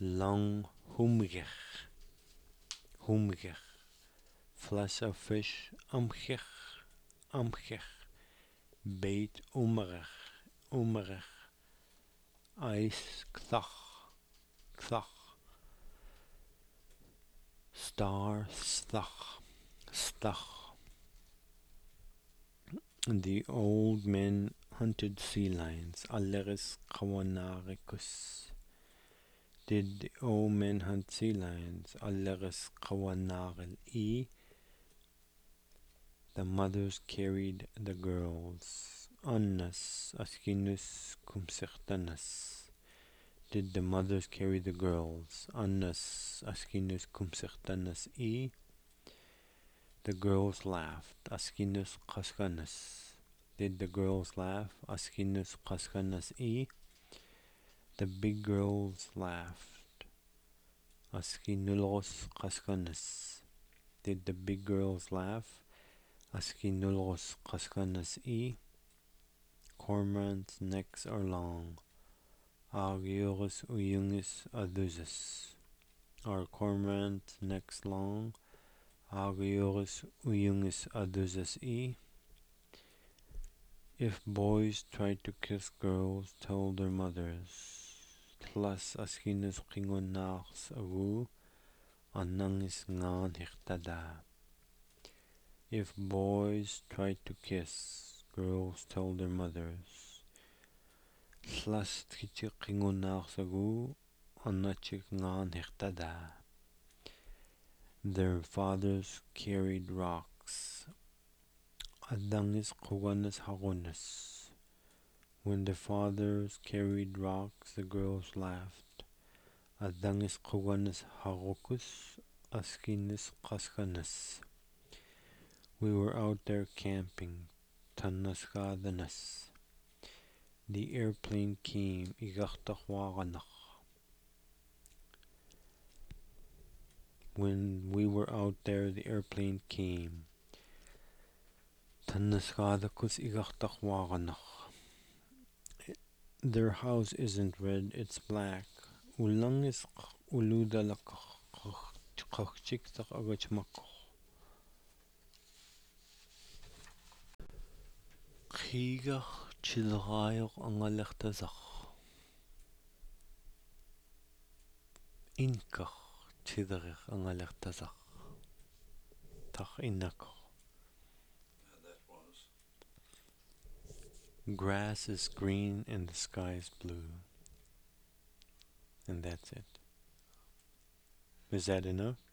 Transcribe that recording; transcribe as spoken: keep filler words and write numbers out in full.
Long humgich, humgich. Flesh of fish, umgich, umgich. Bait umerich, umerich. Ice, kthach, kthach. Star, stach, stach. The old men hunted sea lions, Alleris kawanaricus. Did the old men hunt sea lions, Alleris kawanaril e? The mothers carried the girls, Annas, askinus kumsirtanas. Did the mothers carry the girls, Annas, askinus kumsirtanas e? The girls laughed, askinus kaskanas. Did the girls laugh, askinus kaskanas e? The big girls laughed, askinulos kaskanas. Did the big girls laugh, askinulos kaskanas e? Cormorants' necks are long, Argyros uyungis aduzis. Are cormorants' necks long, Argyros uyungis aduzis e? If boys try to kiss girls, tell their mothers. Tlas askinus kingonars agu, anangis ngan hirtada. If boys try to kiss girls, tell their mothers. Tlas trichik kingonars agu, anachik ngan hirtada. Their fathers carried rocks. Adangis kuganas hagunas. When the fathers carried rocks, the girls laughed. Adangis kuganas harukus, askinis kaskanas. We were out there camping, tanaskadanas. The airplane came, igachtachwaganach. When we were out there, the airplane came. Tanaskadakus igachtachwaganach. Their house isn't red, it's black. Ulangis uludalakach kachchiktach agachmakach. Kriegach chilrayach angalechtazach. Inkach chidarich angalechtazach. Tach inakach. Grass is green and the sky is blue. And that's it. Is that enough?